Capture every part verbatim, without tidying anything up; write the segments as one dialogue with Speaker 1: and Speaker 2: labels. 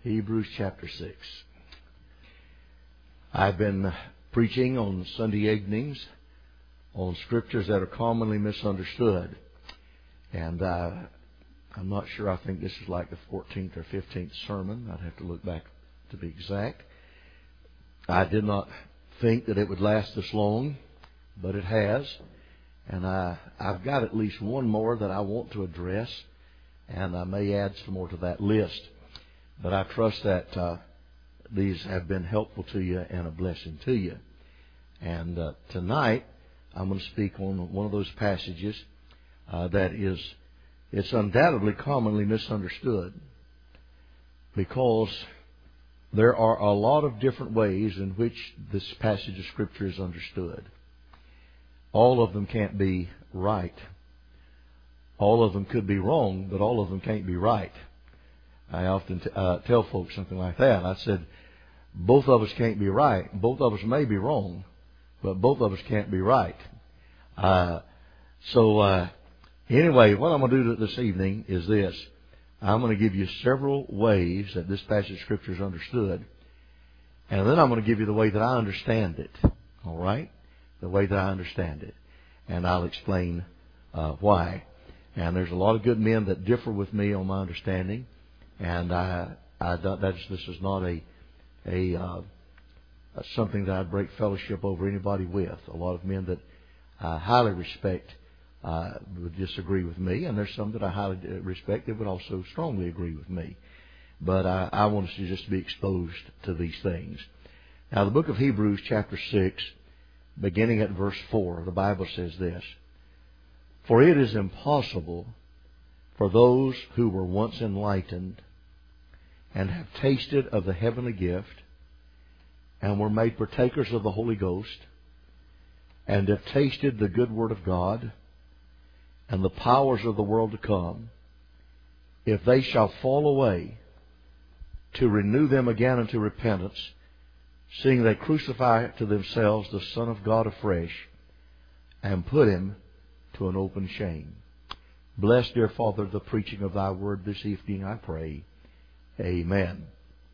Speaker 1: Hebrews chapter six. I've been preaching on Sunday evenings on scriptures that are commonly misunderstood. And uh, I'm not sure, I think this is like the fourteenth or fifteenth sermon. I'd have to look back to be exact. I did not think that it would last this long, but it has. And I, I've got at least one more that I want to address, and I may add some more to that list. But I trust that uh, these have been helpful to you and a blessing to you. And uh, tonight, I'm going to speak on one of those passages uh, that is, it's undoubtedly commonly misunderstood, because there are a lot of different ways in which this passage of Scripture is understood. All of them can't be right. All of them could be wrong, but all of them can't be right. I often t- uh, tell folks something like that. I said, both of us can't be right. Both of us may be wrong, but both of us can't be right. Uh, so uh, anyway, what I'm going to do this evening is this. I'm going to give you several ways that this passage of Scripture is understood. And then I'm going to give you the way that I understand it. All right? The way that I understand it. And I'll explain uh, why. And there's a lot of good men that differ with me on my understanding. And I, I that's, this is not a, a uh, something that I'd break fellowship over anybody with. A lot of men that I highly respect uh, would disagree with me, and there's some that I highly respect that would also strongly agree with me. But I, I want us to just be exposed to these things. Now, the book of Hebrews, chapter six, beginning at verse four, the Bible says this: "For it is impossible for those who were once enlightened and have tasted of the heavenly gift and were made partakers of the Holy Ghost and have tasted the good word of God and the powers of the world to come, if they shall fall away, to renew them again unto repentance, seeing they crucify to themselves the Son of God afresh and put Him to an open shame." Bless, dear Father, the preaching of Thy word this evening, I pray. Amen.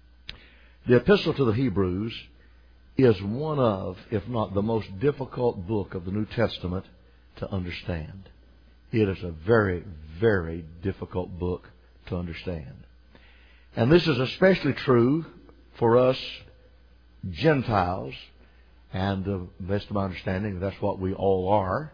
Speaker 1: The Epistle to the Hebrews is one of, if not the most difficult book of the New Testament to understand. It is a very, very difficult book to understand. And this is especially true for us Gentiles, and to the best of my understanding, that's what we all are.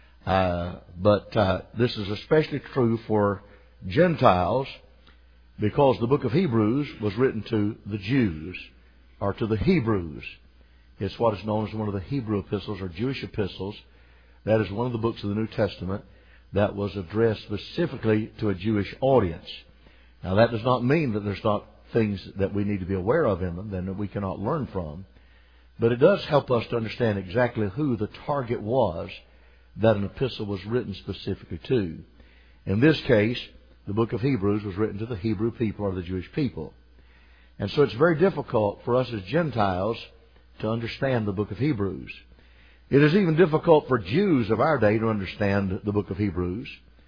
Speaker 1: Uh, but uh, this is especially true for Gentiles, because the book of Hebrews was written to the Jews, or to the Hebrews. It's what is known as one of the Hebrew epistles, or Jewish epistles. That is one of the books of the New Testament that was addressed specifically to a Jewish audience. Now, that does not mean that there's not things that we need to be aware of in them and that we cannot learn from. But it does help us to understand exactly who the target was that an epistle was written specifically to. In this case, the book of Hebrews was written to the Hebrew people, or the Jewish people. And so it's very difficult for us as Gentiles to understand the book of Hebrews. It is even difficult for Jews of our day to understand the book of Hebrews,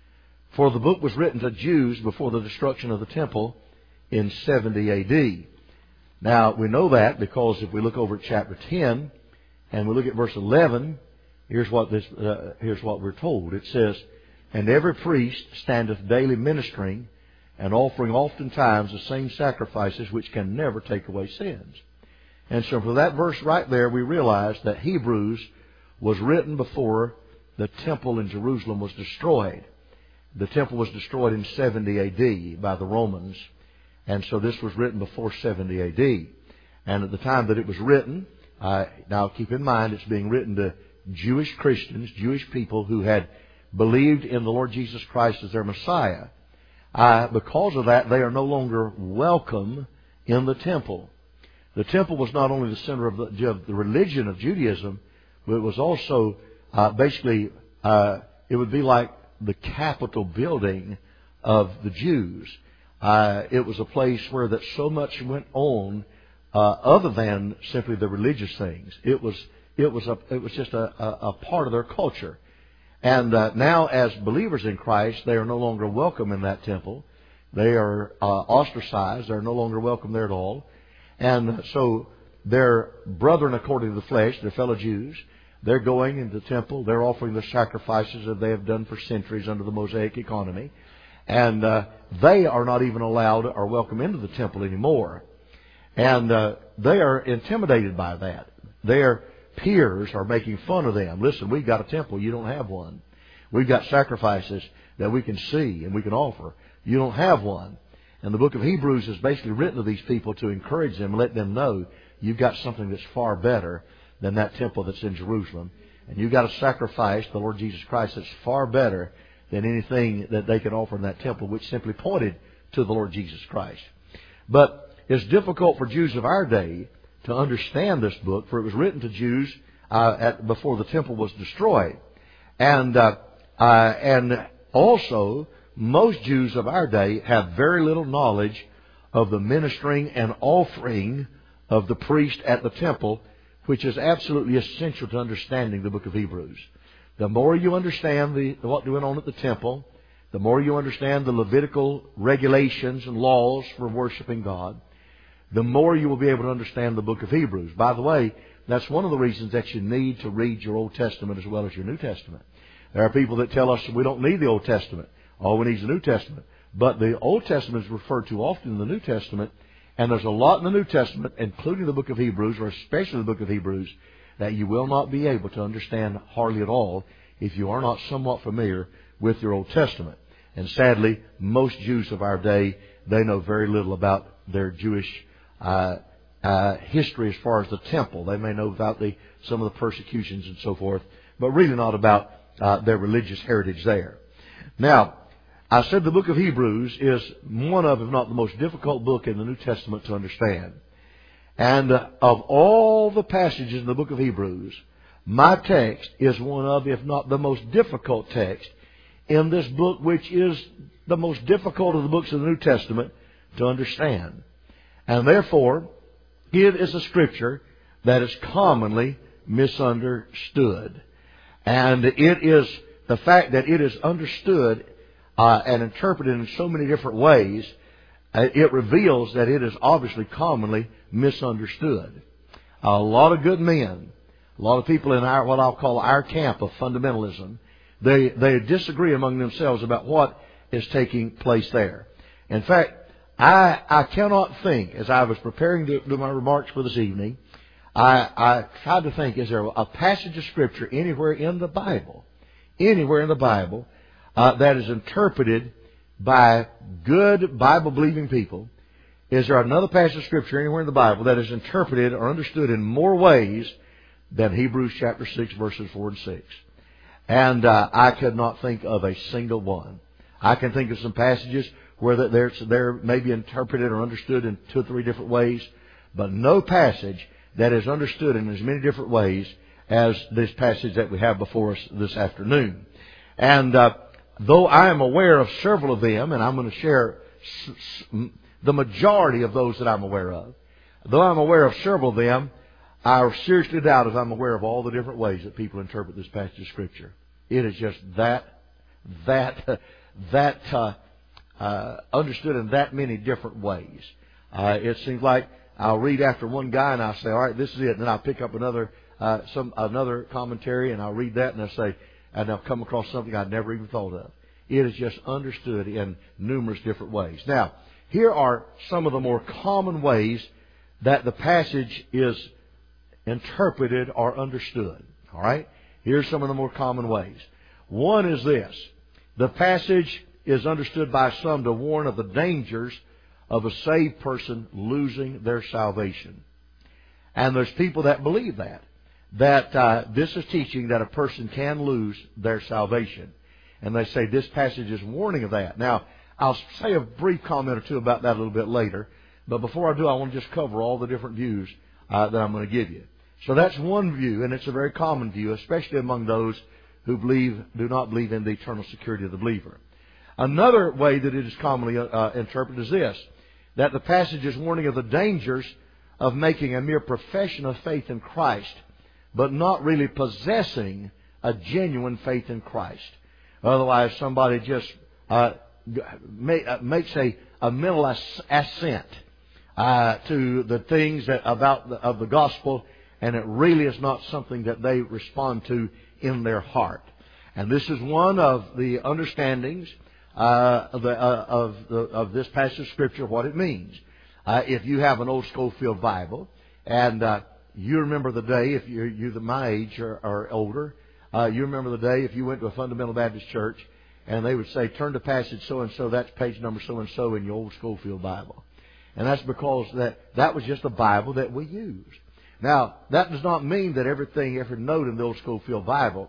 Speaker 1: for the book was written to Jews before the destruction of the temple in seventy A D. Now, we know that because if we look over at chapter ten and we look at verse eleven, Here's what this. Uh, here's what we're told. It says, "And every priest standeth daily ministering, and offering oftentimes the same sacrifices which can never take away sins." And so for that verse right there, we realize that Hebrews was written before the temple in Jerusalem was destroyed. The temple was destroyed in seventy A D by the Romans. And so this was written before seventy A D. And at the time that it was written, uh, now keep in mind it's being written to Jewish Christians, Jewish people who had believed in the Lord Jesus Christ as their Messiah. Uh, because of that, they are no longer welcome in the temple. The temple was not only the center of the, of the religion of Judaism, but it was also uh, basically, uh, it would be like the Capitol building of the Jews. Uh, it was a place where that so much went on uh, other than simply the religious things. It was It was a, it was just a, a, a part of their culture. And uh, now as believers in Christ, they are no longer welcome in that temple. They are uh, ostracized. They're no longer welcome there at all. And so their brethren according to the flesh, their fellow Jews, they're going into the temple. They're offering the sacrifices that they have done for centuries under the Mosaic economy. And uh, they are not even allowed or welcome into the temple anymore. And uh, they are intimidated by that. Their peers are making fun of them. Listen, we've got a temple. You don't have one. We've got sacrifices that we can see and we can offer. You don't have one. And the book of Hebrews is basically written to these people to encourage them, let them know you've got something that's far better than that temple that's in Jerusalem. And you've got a sacrifice, the Lord Jesus Christ, that's far better than anything that they could offer in that temple, which simply pointed to the Lord Jesus Christ. But it's difficult for Jews of our day to understand this book, for it was written to Jews uh, at, before the temple was destroyed. And, uh, uh, and also, most Jews of our day have very little knowledge of the ministering and offering of the priest at the temple, which is absolutely essential to understanding the book of Hebrews. The more you understand the, what went on at the temple, the more you understand the Levitical regulations and laws for worshiping God, the more you will be able to understand the book of Hebrews. By the way, that's one of the reasons that you need to read your Old Testament as well as your New Testament. There are people that tell us we don't need the Old Testament. All we need is the New Testament. But the Old Testament is referred to often in the New Testament, and there's a lot in the New Testament, including the book of Hebrews, or especially the book of Hebrews, that you will not be able to understand hardly at all if you are not somewhat familiar with your Old Testament. And sadly, most Jews of our day, they know very little about their Jewish uh, uh, history as far as the temple. They may know about the some of the persecutions and so forth, but really not about uh, their religious heritage there. Now, I said the book of Hebrews is one of, if not the most difficult book in the New Testament to understand. And uh, of all the passages in the book of Hebrews, my text is one of, if not the most difficult text in this book, which is the most difficult of the books of the New Testament to understand. And therefore, it is a scripture that is commonly misunderstood. And it is the fact that it is understood uh, and interpreted in so many different ways, uh, it reveals that it is obviously commonly misunderstood. A lot of good men, a lot of people in our what I'll call our camp of fundamentalism, they they disagree among themselves about what is taking place there. In fact, I I cannot think, as I was preparing to do my remarks for this evening, I, I tried to think, is there a passage of Scripture anywhere in the Bible, anywhere in the Bible, uh, that is interpreted by good Bible-believing people? Is there another passage of Scripture anywhere in the Bible that is interpreted or understood in more ways than Hebrews chapter six, verses four and six? And uh, I could not think of a single one. I can think of some passages where they're, they're maybe interpreted or understood in two or three different ways, but no passage that is understood in as many different ways as this passage that we have before us this afternoon. And uh, though I am aware of several of them, and I'm going to share s- s- the majority of those that I'm aware of, though I'm aware of several of them, I seriously doubt if I'm aware of all the different ways that people interpret this passage of Scripture. It is just that, that, that uh, uh, understood in that many different ways. Uh, it seems like I'll read after one guy and I'll say, all right, this is it. And then I'll pick up another uh, some another commentary and I'll read that and I'll say, and I'll come across something I'd never even thought of. It is just understood in numerous different ways. Now, here are some of the more common ways that the passage is interpreted or understood. All right? Here's some of the more common ways. One is this. The passage is understood by some to warn of the dangers of a saved person losing their salvation. And there's people that believe that. That uh, this is teaching that a person can lose their salvation. And they say this passage is warning of that. Now, I'll say a brief comment or two about that a little bit later. But before I do, I want to just cover all the different views uh, that I'm going to give you. So that's one view, and it's a very common view, especially among those who believe, do not believe in the eternal security of the believer. Another way that it is commonly uh, interpreted is this, that the passage is warning of the dangers of making a mere profession of faith in Christ, but not really possessing a genuine faith in Christ. Otherwise, somebody just uh, makes a, a mental assent uh, to the things that about the, of the gospel, and it really is not something that they respond to in their heart. And this is one of the understandings uh, of, the, uh, of, the, of this passage of Scripture, what it means. Uh, if you have an old Scofield Bible, and uh, you remember the day, if you're, you're my age or, or older, uh, you remember the day if you went to a Fundamental Baptist church, and they would say, turn to passage so-and-so, that's page number so-and-so in your old Scofield Bible. And that's because that, that was just a Bible that we used. Now, that does not mean that everything, every note in the old Scofield Bible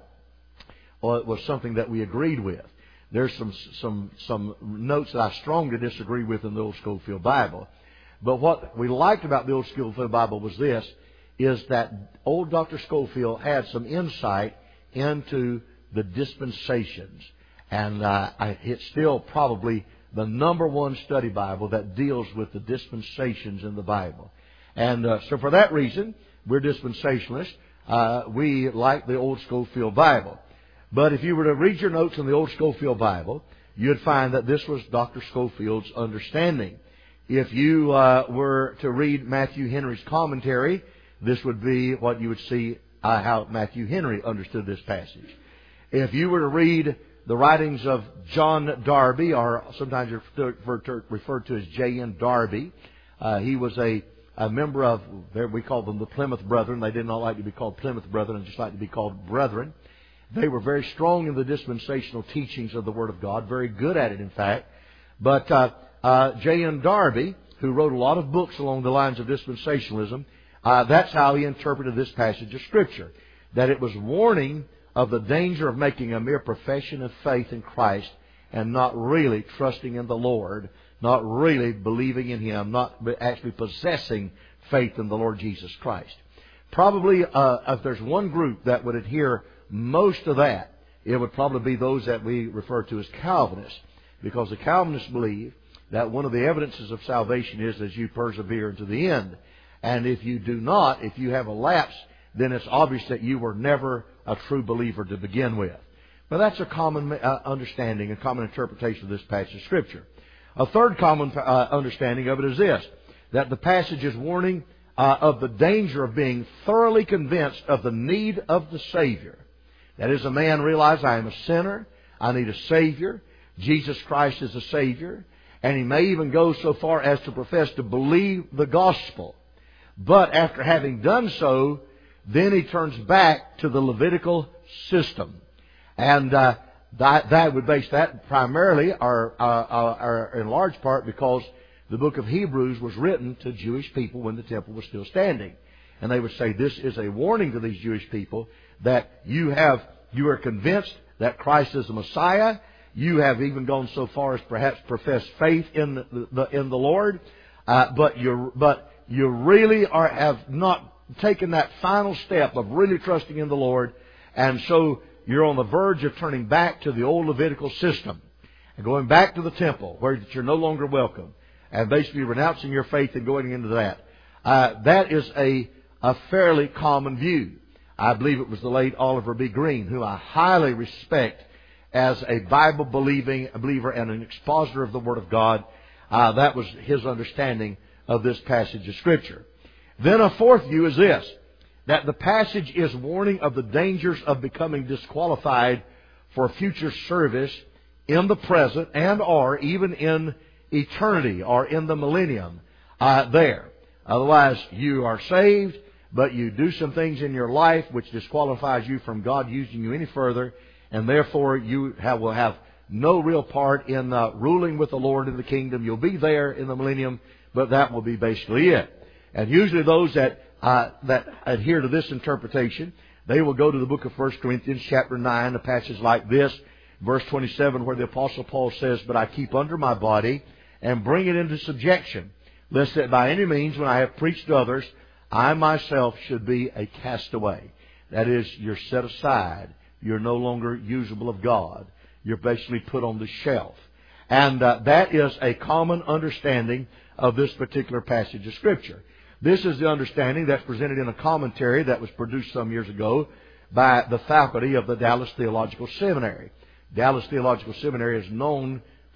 Speaker 1: or it was something that we agreed with. There's some some some notes that I strongly disagree with in the old Scofield Bible. But what we liked about the old Scofield Bible was this, is that old Doctor Scofield had some insight into the dispensations. And uh, I, it's still probably the number one study Bible that deals with the dispensations in the Bible. And uh, so for that reason, we're dispensationalists. Uh, we like the old Scofield Bible. But if you were to read your notes in the old Scofield Bible, you'd find that this was Doctor Scofield's understanding. If you uh, were to read Matthew Henry's commentary, this would be what you would see uh, how Matthew Henry understood this passage. If you were to read the writings of John Darby, or sometimes referred to as J N Darby, uh, he was a, a member of, we call them the Plymouth Brethren. They did not like to be called Plymouth Brethren, just like to be called Brethren. They were very strong in the dispensational teachings of the Word of God, very good at it, in fact. But uh, uh, J N Darby, who wrote a lot of books along the lines of dispensationalism, uh, that's how he interpreted this passage of Scripture, that it was warning of the danger of making a mere profession of faith in Christ and not really trusting in the Lord, not really believing in Him, not actually possessing faith in the Lord Jesus Christ. Probably, uh, if there's one group that would adhere most of that, it would probably be those that we refer to as Calvinists, because the Calvinists believe that one of the evidences of salvation is as you persevere to the end. And if you do not, if you have a lapse, then it's obvious that you were never a true believer to begin with. But that's a common uh, understanding, a common interpretation of this passage of Scripture. A third common uh, understanding of it is this, that the passage is warning uh, of the danger of being thoroughly convinced of the need of the Savior. That is, a man realizes, I am a sinner, I need a Savior, Jesus Christ is a Savior, and he may even go so far as to profess to believe the gospel. But after having done so, then he turns back to the Levitical system. And uh, that, that would base that primarily, or, uh, or in large part, because the book of Hebrews was written to Jewish people when the temple was still standing. And they would say this is a warning to these Jewish people that you have, you are convinced that Christ is the Messiah. You have even gone so far as perhaps profess faith in the, the in the Lord, uh, but you but you really are have not taken that final step of really trusting in the Lord, and so you're on the verge of turning back to the old Levitical system and going back to the temple where you're no longer welcome, and basically renouncing your faith and going into that. Uh, that is a a fairly common view. I believe it was the late Oliver B. Green, who I highly respect as a Bible-believing believer and an expositor of the Word of God. Uh, that was his understanding of this passage of Scripture. Then a fourth view is this, that the passage is warning of the dangers of becoming disqualified for future service in the present and or even in eternity or in the millennium uh, there. Otherwise, you are saved, but you do some things in your life which disqualifies you from God using you any further, and therefore you have, will have no real part in uh, ruling with the Lord in the kingdom. You'll be there in the millennium, but that will be basically it. And usually those that uh, that adhere to this interpretation, they will go to the book of First Corinthians chapter nine, a passage like this, verse twenty-seven, where the Apostle Paul says, "But I keep under my body and bring it into subjection, lest that by any means when I have preached to others, I myself should be a castaway." That is, you're set aside. You're no longer usable of God. You're basically put on the shelf. And uh, that is a common understanding of this particular passage of Scripture. This is the understanding that's presented in a commentary that was produced some years ago by the faculty of the Dallas Theological Seminary. Dallas Theological Seminary is known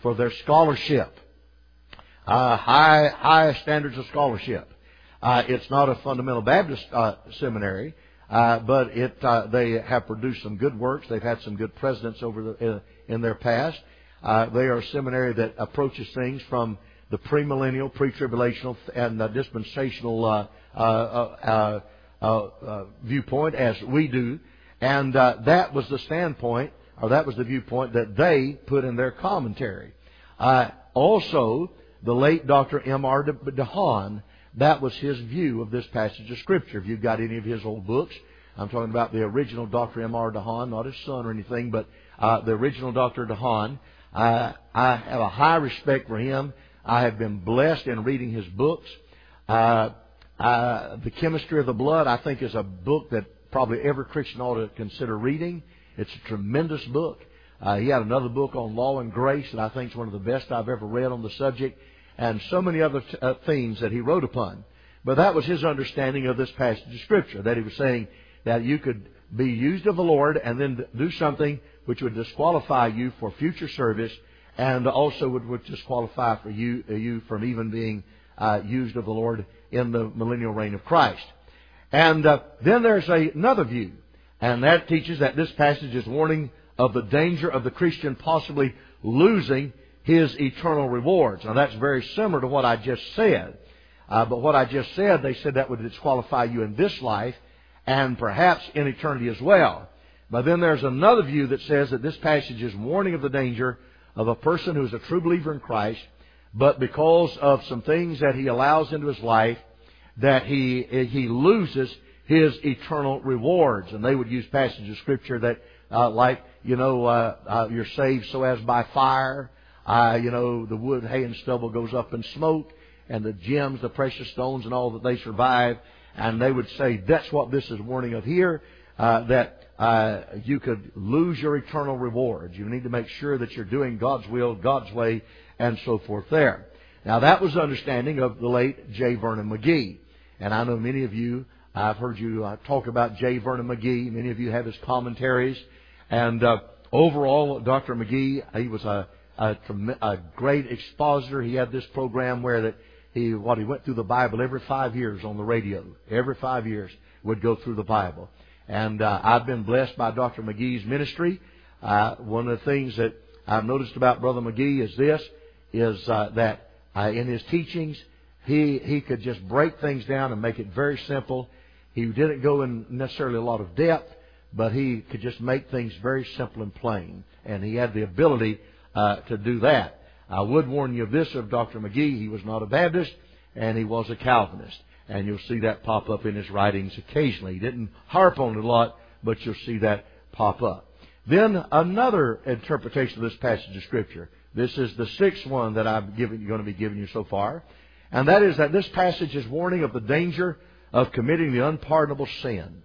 Speaker 1: for their scholarship. Uh, high, high standards of scholarship. Uh, it's not a fundamental Baptist uh, seminary, uh, but it uh, they have produced some good works. They've had some good presidents over the, uh, in their past. Uh, they are a seminary that approaches things from the premillennial, pre-tribulational, and uh, dispensational uh, uh, uh, uh, uh, viewpoint as we do, and uh, that was the standpoint, or that was the viewpoint that they put in their commentary. Uh, also, the late Doctor M R DeHaan, that was his view of this passage of Scripture. If you've got any of his old books, I'm talking about the original Doctor M R DeHaan, not his son or anything, but uh, the original Doctor DeHaan. Uh, I have a high respect for him. I have been blessed in reading his books. Uh, uh, the Chemistry of the Blood, I think, is a book that probably every Christian ought to consider reading. It's a tremendous book. Uh, he had another book on law and grace that I think is one of the best I've ever read on the subject, and so many other t- uh, themes that he wrote upon. But that was his understanding of this passage of Scripture, that he was saying that you could be used of the Lord and then do something which would disqualify you for future service, and also would, would disqualify for you, uh, you from even being uh, used of the Lord in the millennial reign of Christ. And uh, then there's a, another view, and that teaches that this passage is warning of the danger of the Christian possibly losing his eternal rewards. Now that's very similar to what I just said. Uh, but what I just said, they said that would disqualify you in this life and perhaps in eternity as well. But then there's another view that says that this passage is warning of the danger of a person who is a true believer in Christ, but because of some things that he allows into his life, that he he loses his eternal rewards. And they would use passages of Scripture that, uh, like, you know, uh, uh, you're saved so as by fire. Uh, you know, the wood, hay, and stubble goes up in smoke, and the gems, the precious stones, and all that they survive. And they would say that's what this is warning of here, uh, that uh, you could lose your eternal rewards. You need to make sure that you're doing God's will, God's way, and so forth there. Now, that was the understanding of the late J. Vernon McGee. And I know many of you, I've heard you uh, talk about J. Vernon McGee. Many of you have his commentaries. And uh, overall, Doctor McGee, he was a, a, a great expositor. He had this program where that he, what he went through the Bible every five years on the radio. Every five years would go through the Bible. And uh, I've been blessed by Doctor McGee's ministry. Uh, one of the things that I've noticed about Brother McGee is this, is uh, that uh, in his teachings, he he could just break things down and make it very simple. He didn't go in necessarily a lot of depth, but he could just make things very simple and plain. And he had the ability uh, to do that. I would warn you of this of Doctor McGee. He was not a Baptist, and he was a Calvinist. And you'll see that pop up in his writings occasionally. He didn't harp on it a lot, but you'll see that pop up. Then another interpretation of this passage of Scripture. This is the sixth one that I'm giving, going to be giving you so far. And that is that this passage is warning of the danger of committing the unpardonable sin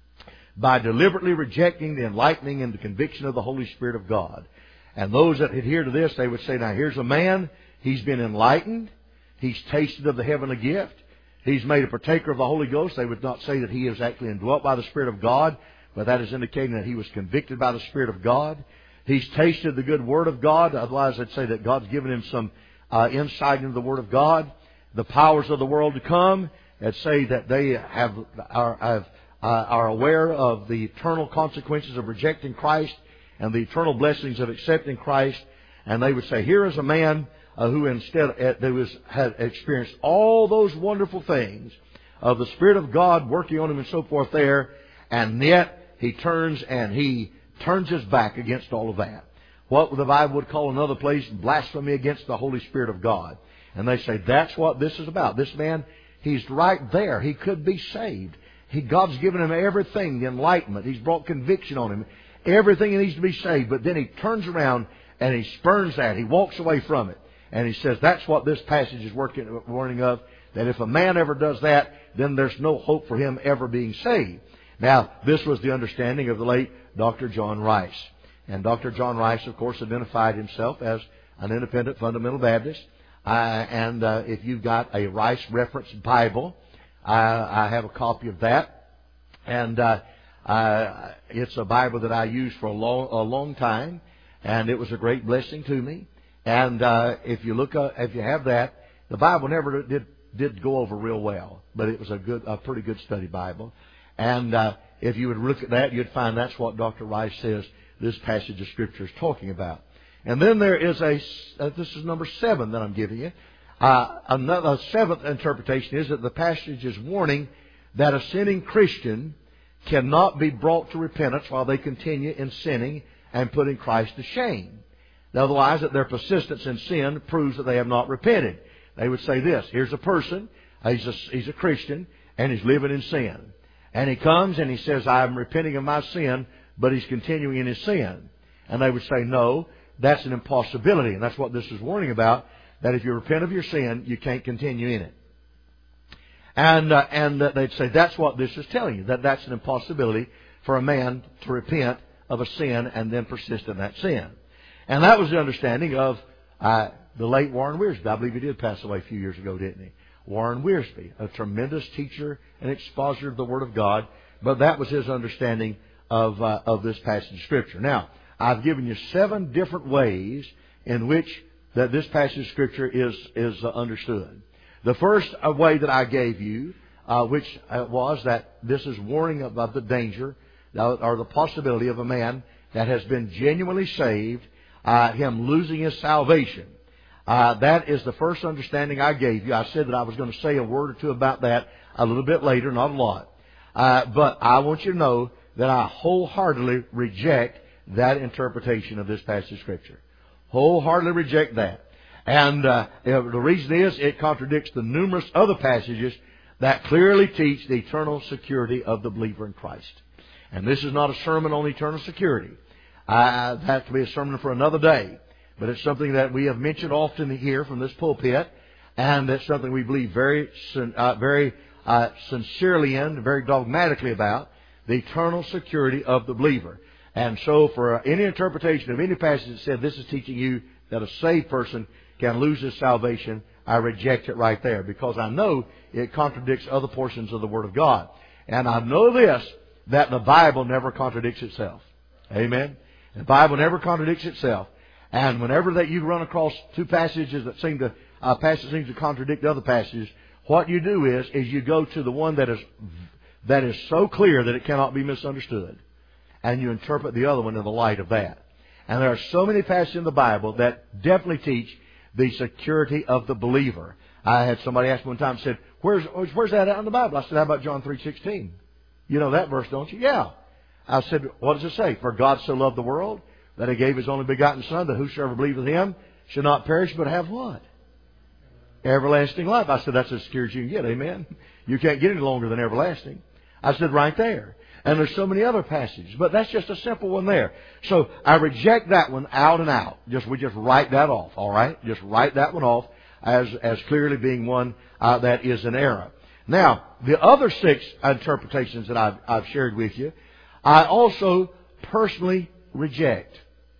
Speaker 1: by deliberately rejecting the enlightening and the conviction of the Holy Spirit of God. And those that adhere to this, they would say, now here's a man, he's been enlightened, he's tasted of the heavenly gift, he's made a partaker of the Holy Ghost. They would not say that he is actually indwelt by the Spirit of God, but that is indicating that he was convicted by the Spirit of God. He's tasted the good Word of God. Otherwise, I'd say that God's given him some uh, insight into the Word of God. The powers of the world to come, and say that they have are, have, uh, are aware of the eternal consequences of rejecting Christ and the eternal blessings of accepting Christ. And they would say, here is a man uh, who instead uh, who was, had experienced all those wonderful things of the Spirit of God working on him and so forth there, and yet he turns and he turns his back against all of that. What the Bible would call another place blasphemy against the Holy Spirit of God. And they say, that's what this is about. This man, he's right there. He could be saved. He, God's given him everything, the enlightenment. He's brought conviction on him. Everything he needs to be saved. But then he turns around and he spurns that. He walks away from it. And he says, that's what this passage is working, warning of. That if a man ever does that, then there's no hope for him ever being saved. Now, this was the understanding of the late Doctor John Rice. And Doctor John Rice, of course, identified himself as an independent fundamental Baptist. Uh, and uh, if you've got a Rice Reference Bible, uh, I have a copy of that. And uh, uh, it's a Bible that I used for a long, a long time. And it was a great blessing to me. And uh, if you look, uh, if you have that, the Bible never did did go over real well, but it was a good, a pretty good study Bible. And uh, if you would look at that, you'd find that's what Doctor Rice says this passage of Scripture is talking about. And then there is a, uh, this is number seven that I'm giving you. Uh, another seventh interpretation is that the passage is warning that a sinning Christian cannot be brought to repentance while they continue in sinning and putting Christ to shame. Otherwise, that their persistence in sin proves that they have not repented. They would say this: here's a person, he's a, he's a Christian, and he's living in sin. And he comes and he says, I'm repenting of my sin, but he's continuing in his sin. And they would say, no, that's an impossibility. And that's what this is warning about, that if you repent of your sin, you can't continue in it. And uh, and uh, they'd say that's what this is telling you, that that's an impossibility for a man to repent of a sin and then persist in that sin. And that was the understanding of uh, the late Warren Wiersbe. I believe he did pass away a few years ago, didn't he? Warren Wiersbe, a tremendous teacher and expositor of the Word of God. But that was his understanding of uh, of this passage of Scripture. Now, I've given you seven different ways in which that this passage of Scripture is is uh, understood. The first uh, way that I gave you, uh, which uh, was that this is warning about the danger uh, or the possibility of a man that has been genuinely saved, uh, him losing his salvation. Uh, that is the first understanding I gave you. I said that I was going to say a word or two about that a little bit later, not a lot. Uh, but I want you to know that I wholeheartedly reject that interpretation of this passage of Scripture. Wholeheartedly reject that. And uh, the reason is it contradicts the numerous other passages that clearly teach the eternal security of the believer in Christ. And this is not a sermon on eternal security. Uh, that could be a sermon for another day. But it's something that we have mentioned often here from this pulpit, and it's something we believe very, uh, very uh, sincerely in, very dogmatically about, the eternal security of the believer. And so for any interpretation of any passage that said this is teaching you that a saved person can lose his salvation, I reject it right there, because I know it contradicts other portions of the Word of God. And I know this, that the Bible never contradicts itself. Amen? The Bible never contradicts itself. And whenever that you run across two passages that seem to, uh, passage seems to contradict other passages, what you do is, is you go to the one that is, that is so clear that it cannot be misunderstood. And you interpret the other one in the light of that. And there are so many passages in the Bible that definitely teach the security of the believer. I had somebody ask me one time, said, Where's where's that out in the Bible? I said, how about John three sixteen? You know that verse, don't you? Yeah. I said, what does it say? For God so loved the world that He gave His only begotten Son, that whosoever believeth Him should not perish, but have what? Everlasting life. I said, that's as secure as you can get. Amen. You can't get any longer than everlasting. I said, right there. And there's so many other passages, but that's just a simple one there. So I reject that one out and out. Just we just write that off. All right, just write that one off as as clearly being one uh, that is an error. Now, the other six interpretations that I've, I've shared with you, I also personally reject.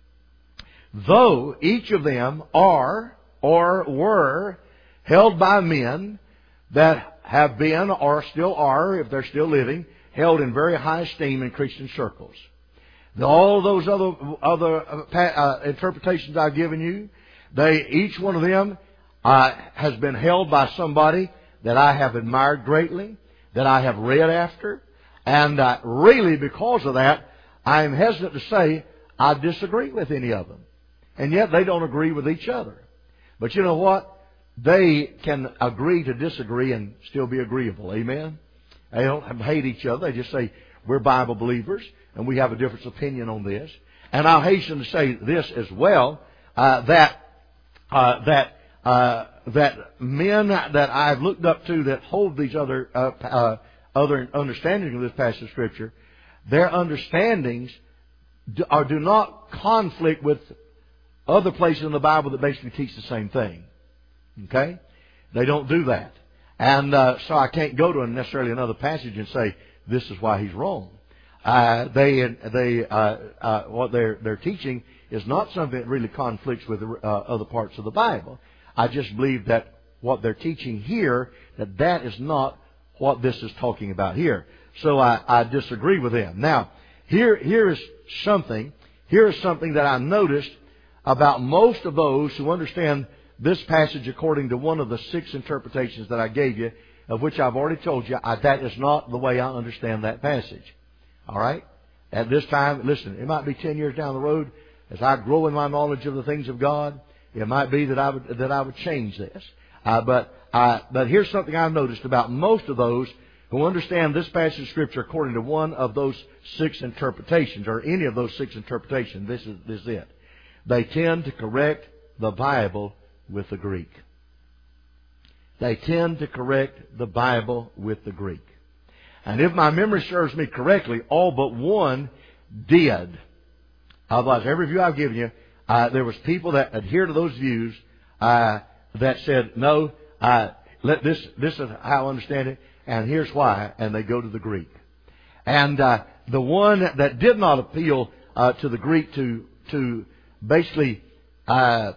Speaker 1: Though each of them are or were held by men that have been or still are, if they're still living, held in very high esteem in Christian circles. All those other other uh, interpretations I've given you, they each one of them uh, has been held by somebody that I have admired greatly, that I have read after, and uh, really because of that, I am hesitant to say I disagree with any of them. And yet they don't agree with each other. But you know what? They can agree to disagree and still be agreeable. Amen? They don't hate each other. They just say, we're Bible believers, and we have a different opinion on this. And I'll hasten to say this as well, uh, that uh, that uh, that men that I've looked up to that hold these other uh, uh, other understandings of this passage of Scripture, their understandings do, or do not conflict with other places in the Bible that basically teach the same thing. Okay? They don't do that. And uh, so I can't go to necessarily another passage and say, this is why he's wrong. Uh, they, they, uh, uh, what they're, they're teaching is not something that really conflicts with uh, other parts of the Bible. I just believe that what they're teaching here, that that is not what this is talking about here. So I, I disagree with them. Now, here, here is something, here is something that I noticed about most of those who understand this passage according to one of the six interpretations that I gave you, of which I've already told you, I, that is not the way I understand that passage. All right? At this time, listen, it might be ten years down the road, as I grow in my knowledge of the things of God, it might be that I would, that I would change this. Uh, but, uh, but here's something I've noticed about most of those who understand this passage of Scripture according to one of those six interpretations, or any of those six interpretations. This is, this is it. They tend to correct the Bible with the Greek. They tend to correct the Bible with the Greek. And if my memory serves me correctly, all but one did. Otherwise, every view I've given you, uh, there was people that adhere to those views uh, that said, no, uh, let this, this is how I understand it, and here's why, and they go to the Greek. And uh, the one that did not appeal uh, to the Greek to to basically uh,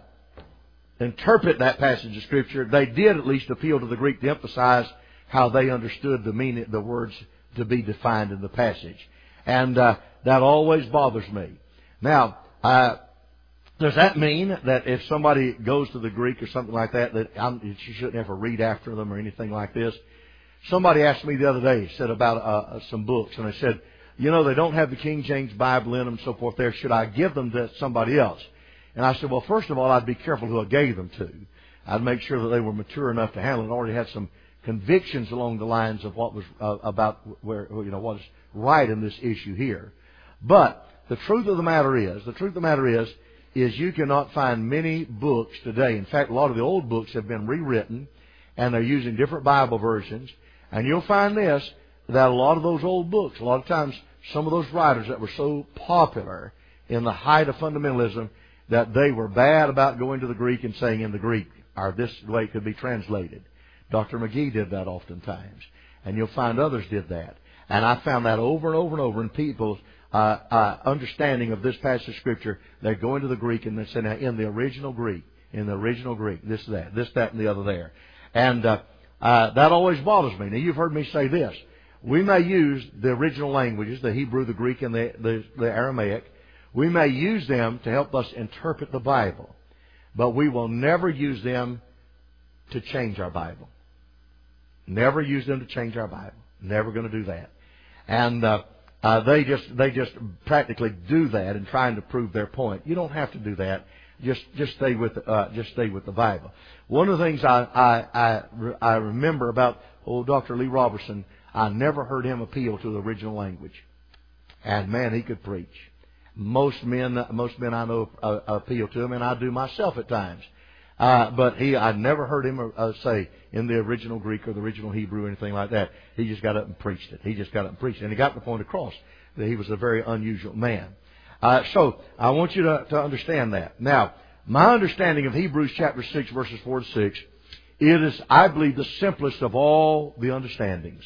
Speaker 1: interpret that passage of Scripture, they did at least appeal to the Greek to emphasize how they understood the meaning, the words to be defined in the passage. And uh, that always bothers me. Now, uh, does that mean that if somebody goes to the Greek or something like that, that I'm, you shouldn't ever read after them or anything like this? Somebody asked me the other day, said about uh, some books, and I said, you know, they don't have the King James Bible in them and so forth there. Should I give them to somebody else? And I said, well, first of all, I'd be careful who I gave them to. I'd make sure that they were mature enough to handle it and already had some convictions along the lines of what was uh, about where, you know, what is right in this issue here. But the truth of the matter is, the truth of the matter is, is you cannot find many books today. In fact, a lot of the old books have been rewritten, and they're using different Bible versions. And you'll find this, that a lot of those old books, a lot of times, some of those writers that were so popular in the height of fundamentalism, that they were bad about going to the Greek and saying in the Greek, or this way it could be translated. Doctor McGee did that oftentimes. And you'll find others did that. And I found that over and over and over in people's uh, uh, understanding of this passage of Scripture. They go into the Greek and they say, now, in the original Greek, in the original Greek, this, that, this, that, and the other there. And uh, uh, that always bothers me. Now, you've heard me say this. We may use the original languages, the Hebrew, the Greek, and the, the, the Aramaic. We may use them to help us interpret the Bible. But we will never use them to change our Bible. Never use them to change our Bible. Never going to do that. And uh, uh, they just they just practically do that in trying to prove their point. You don't have to do that. Just just stay with uh, just stay with the Bible. One of the things I I I, I remember about old Doctor Lee Robertson, I never heard him appeal to the original language. And man, he could preach. Most men most men I know uh, appeal to him, and I do myself at times. Uh, but he, I never heard him uh, say in the original Greek or the original Hebrew or anything like that. He just got up and preached it. He just got up and preached it. And he got the point across that he was a very unusual man. Uh, so, I want you to, to understand that. Now, my understanding of Hebrews chapter six, verses four to six, it is, I believe, the simplest of all the understandings.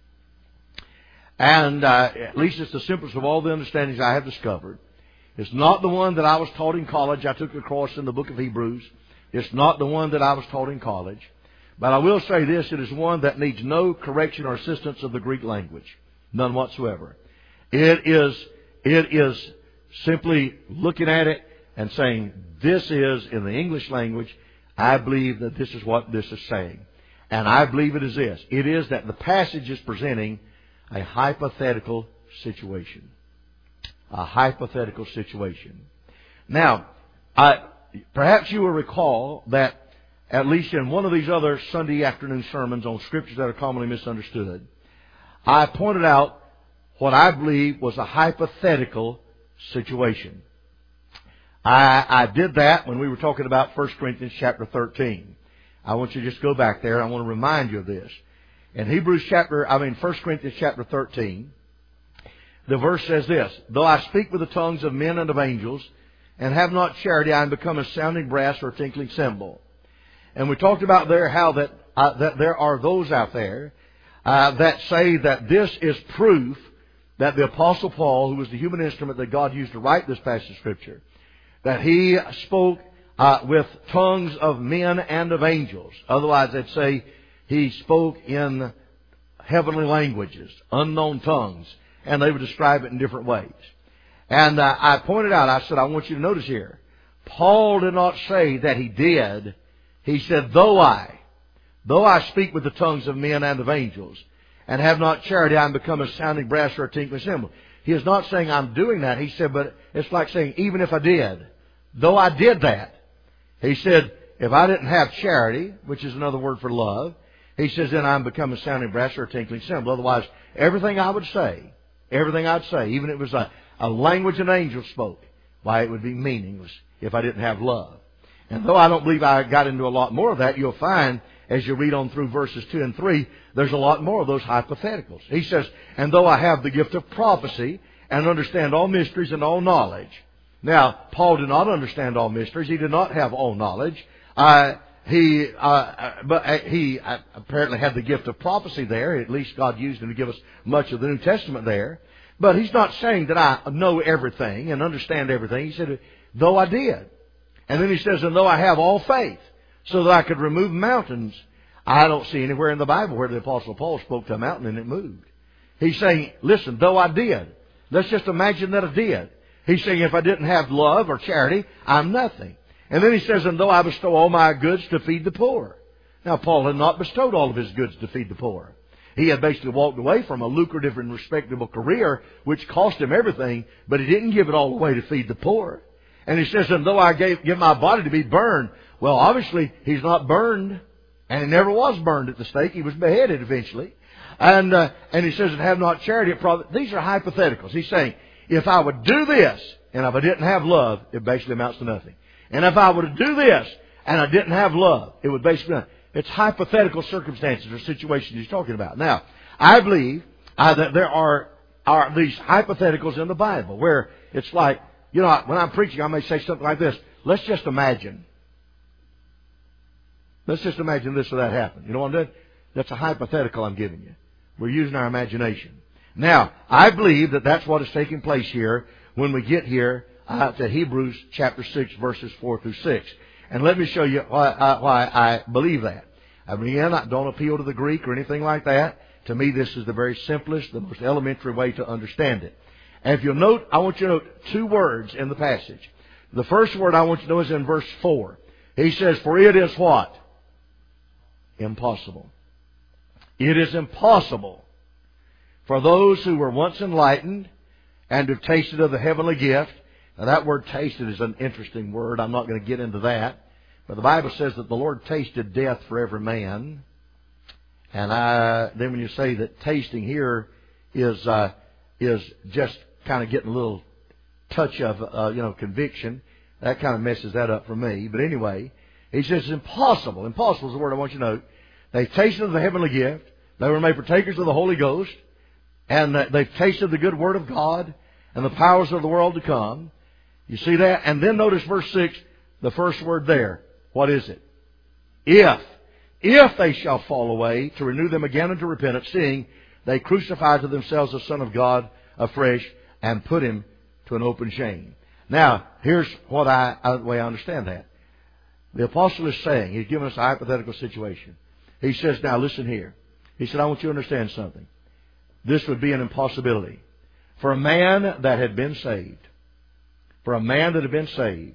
Speaker 1: And uh, at least it's the simplest of all the understandings I have discovered. It's not the one that I was taught in college. I took a course in the book of Hebrews. It's not the one that I was taught in college. But I will say this, it is one that needs no correction or assistance of the Greek language. None whatsoever. It is, it is simply looking at it and saying, this is, in the English language, I believe that this is what this is saying. And I believe it is this. It is that the passage is presenting a hypothetical situation. A hypothetical situation. Now, I... Perhaps you will recall that, at least in one of these other Sunday afternoon sermons on scriptures that are commonly misunderstood, I pointed out what I believe was a hypothetical situation. I, I did that when we were talking about First Corinthians chapter thirteen. I want you to just go back there. I want to remind you of this. In Hebrews chapter, I mean First Corinthians chapter thirteen, the verse says this, though I speak with the tongues of men and of angels, and have not charity, I am become a sounding brass or a tinkling cymbal. And we talked about there how that, uh, that there are those out there uh, that say that this is proof that the Apostle Paul, who was the human instrument that God used to write this passage of Scripture, that he spoke uh, with tongues of men and of angels. Otherwise, they'd say he spoke in heavenly languages, unknown tongues, and they would describe it in different ways. And uh, I pointed out, I said, I want you to notice here, Paul did not say that he did. He said, though I, though I speak with the tongues of men and of angels, and have not charity, I am become a sounding brass or a tinkling cymbal. He is not saying I'm doing that. He said, but it's like saying, even if I did, though I did that. He said, if I didn't have charity, which is another word for love, he says, then I'm become a sounding brass or a tinkling cymbal. Otherwise, everything I would say, everything I'd say, even if it was a, a language an angel spoke, why, it would be meaningless if I didn't have love. And though I don't believe I got into a lot more of that, you'll find, as you read on through verses two and three, there's a lot more of those hypotheticals. He says, and though I have the gift of prophecy, and understand all mysteries and all knowledge. Now, Paul did not understand all mysteries. He did not have all knowledge. Uh, he, uh, but uh, he uh, apparently had the gift of prophecy there. At least God used him to give us much of the New Testament there. But he's not saying that I know everything and understand everything. He said, though I did. And then he says, and though I have all faith, so that I could remove mountains. I don't see anywhere in the Bible where the Apostle Paul spoke to a mountain and it moved. He's saying, listen, though I did. Let's just imagine that I did. He's saying, if I didn't have love or charity, I'm nothing. And then he says, and though I bestow all my goods to feed the poor. Now, Paul had not bestowed all of his goods to feed the poor. He had basically walked away from a lucrative and respectable career, which cost him everything, but he didn't give it all away to feed the poor. And he says, and though I gave, give my body to be burned, well, obviously, he's not burned, and he never was burned at the stake. He was beheaded eventually. And uh, and he says, and have not charity. These are hypotheticals. He's saying, if I would do this, and if I didn't have love, it basically amounts to nothing. And if I were to do this, and I didn't have love, it would basically nothing. It's hypothetical circumstances or situations he's talking about. Now, I believe uh, that there are, are these hypotheticals in the Bible where it's like, you know, when I'm preaching, I may say something like this. Let's just imagine. Let's just imagine this or that happened. You know what I'm doing? That's a hypothetical I'm giving you. We're using our imagination. Now, I believe that that's what is taking place here when we get here uh, to Hebrews chapter six, verses four through six. And let me show you why, uh, why I believe that. Again, I don't appeal to the Greek or anything like that. To me, this is the very simplest, the most elementary way to understand it. And if you'll note, I want you to note two words in the passage. The first word I want you to know is in verse four. He says, for it is what? Impossible. It is impossible for those who were once enlightened and have tasted of the heavenly gift. Now that word tasted is an interesting word. I'm not going to get into that. But the Bible says that the Lord tasted death for every man. And I, then when you say that tasting here is uh, is just kind of getting a little touch of uh, you know conviction, that kind of messes that up for me. But anyway, he says it's impossible. Impossible is the word I want you to note. They've tasted of the heavenly gift. They were made partakers of the Holy Ghost. And they've tasted the good Word of God and the powers of the world to come. You see that? And then notice verse six, the first word there. What is it? If. If they shall fall away, to renew them again unto repentance, seeing they crucify to themselves the Son of God afresh and put Him to an open shame. Now, here's what I, the way I understand that. The apostle is saying, he's giving us a hypothetical situation. He says, now listen here. He said, I want you to understand something. This would be an impossibility. For a man that had been saved, for a man that had been saved,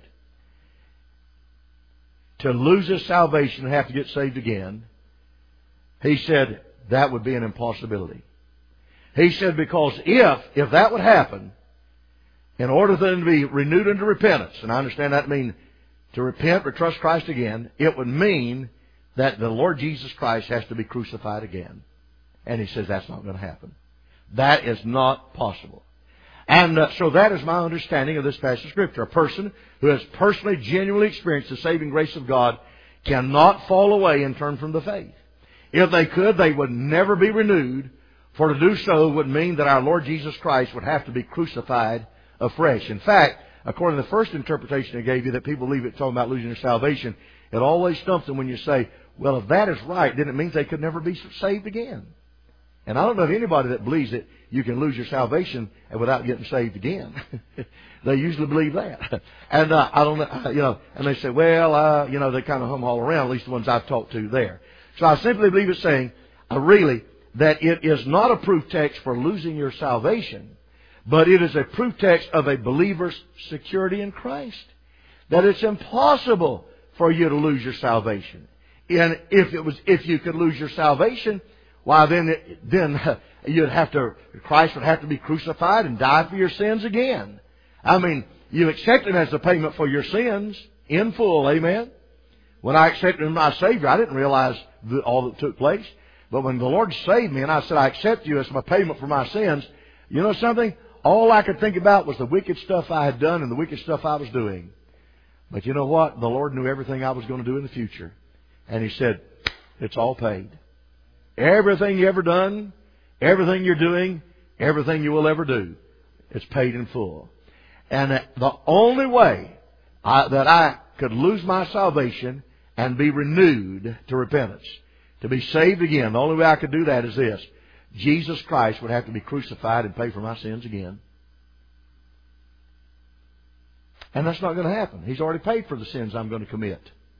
Speaker 1: to lose his salvation and have to get saved again, he said that would be an impossibility. He said because if, if that would happen, in order for them to be renewed into repentance, and I understand that means to repent or trust Christ again, it would mean that the Lord Jesus Christ has to be crucified again. And he says that's not going to happen. That is not possible. And uh, so that is my understanding of this passage of Scripture. A person who has personally, genuinely experienced the saving grace of God cannot fall away and turn from the faith. If they could, they would never be renewed. For to do so would mean that our Lord Jesus Christ would have to be crucified afresh. In fact, according to the first interpretation I gave you, that people leave it talking about losing their salvation, it always stumps them when you say, well, if that is right, then it means they could never be saved again. And I don't know of anybody that believes that you can lose your salvation without getting saved again. They usually believe that. And uh, I don't know, you know, and they say, well, uh, you know, they kind of hum all around, at least the ones I've talked to there. So I simply believe it's saying, uh, really, that it is not a proof text for losing your salvation, but it is a proof text of a believer's security in Christ. that it's impossible for you to lose your salvation. And if it was, if you could lose your salvation, why then, it, then you'd have to, Christ would have to be crucified and die for your sins again. I mean, you accept Him as the payment for your sins in full, amen? When I accepted Him as my Savior, I didn't realize the, all that took place. But when the Lord saved me and I said, I accept you as my payment for my sins, you know something? All I could think about was the wicked stuff I had done and the wicked stuff I was doing. But you know what? The Lord knew everything I was going to do in the future. And He said, it's all paid. Everything you ever done, everything you're doing, everything you will ever do, it's paid in full. And the only way I, that I could lose my salvation and be renewed to repentance, to be saved again, the only way I could do that is this. Jesus Christ would have to be crucified and pay for my sins again. And that's not going to happen. He's already paid for the sins I'm going to commit.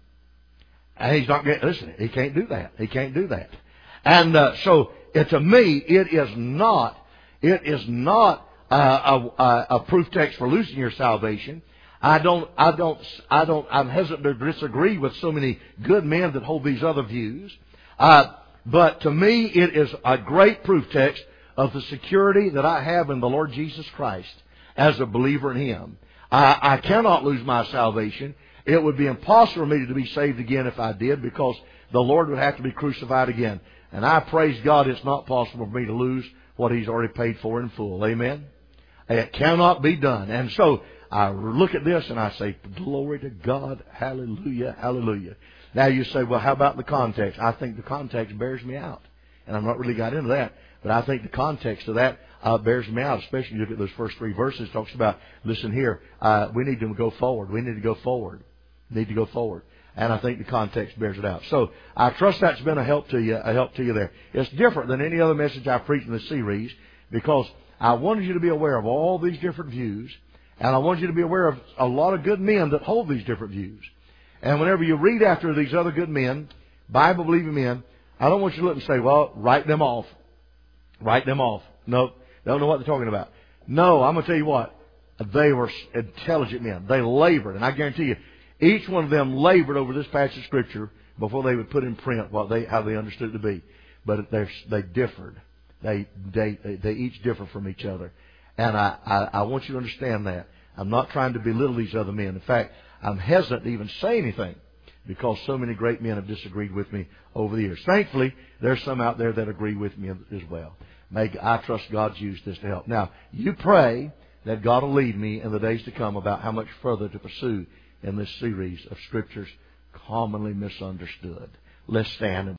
Speaker 1: And He's not going to, listen, He can't do that. He can't do that. And uh, so, it, to me, it is not, it is not uh, a, a, a proof text for losing your salvation. I don't, I don't, I don't, I'm hesitant to disagree with so many good men that hold these other views. Uh, but to me, it is a great proof text of the security that I have in the Lord Jesus Christ as a believer in Him. I, I cannot lose my salvation. It would be impossible for me to be saved again if I did, because the Lord would have to be crucified again. And I praise God it's not possible for me to lose what He's already paid for in full. Amen? It cannot be done. And so I look at this and I say, glory to God. Hallelujah. Hallelujah. Now you say, well, how about the context? I think the context bears me out. And I've not really got into that. But I think the context of that uh, bears me out, especially look at those first three verses. It talks about, listen here, uh, we need to go forward. We need to go forward. We need to go forward. And I think the context bears it out. So I trust that's been a help to you, a help to you there. It's different than any other message I've preached in this series, because I wanted you to be aware of all these different views, and I wanted you to be aware of a lot of good men that hold these different views. And whenever you read after these other good men, Bible-believing men, I don't want you to look and say, well, write them off. Write them off. No, they don't know what they're talking about. No, I'm going to tell you what. They were intelligent men. They labored, and I guarantee you, each one of them labored over this passage of Scripture before they would put in print what they, how they understood it to be. But they differed. They, they, they each differ from each other. And I, I, I want you to understand that. I'm not trying to belittle these other men. In fact, I'm hesitant to even say anything because so many great men have disagreed with me over the years. Thankfully, there's some out there that agree with me as well. May I trust God's use this to help. Now, you pray that God will lead me in the days to come about how much further to pursue in this series of Scriptures commonly misunderstood. Let's stand and